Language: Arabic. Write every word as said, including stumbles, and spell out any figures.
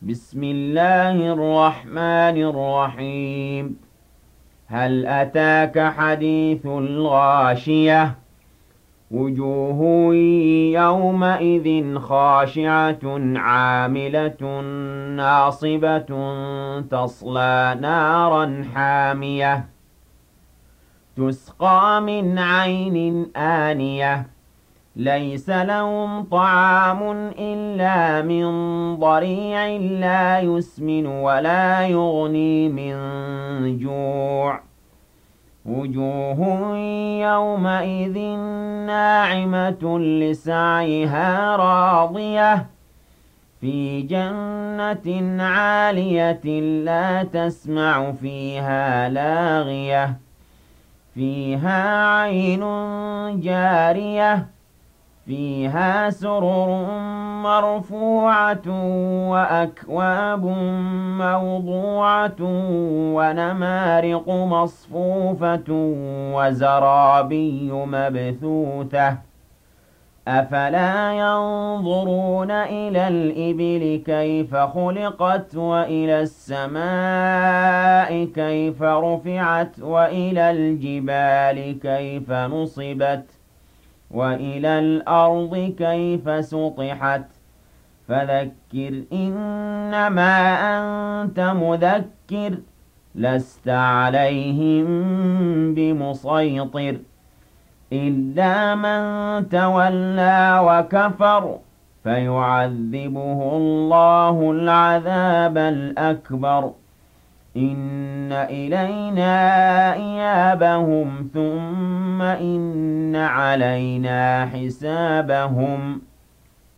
بسم الله الرحمن الرحيم هل أتاك حديث الغاشية وجوه يومئذ خاشعة عاملة ناصبة تصلى نارا حامية تسقى من عين آنية ليس لهم طعام إلا من ضريع لا يسمن ولا يغني من جوع وجوه يومئذ ناعمة لسعيها راضية في جنة عالية لا تسمع فيها لاغية فيها عين جارية فيها سرر مرفوعة وأكواب موضوعة ونمارق مصفوفة وزرابي مبثوثة أفلا ينظرون إلى الإبل كيف خلقت وإلى السماء كيف رفعت وإلى الجبال كيف نصبت وإلى الأرض كيف سطحت فذكر إنما أنت مذكر لست عليهم بمسيطر إلا من تولى وكفر فيعذبه الله العذاب الأكبر إن إلينا إيابهم ثم إن علينا حسابهم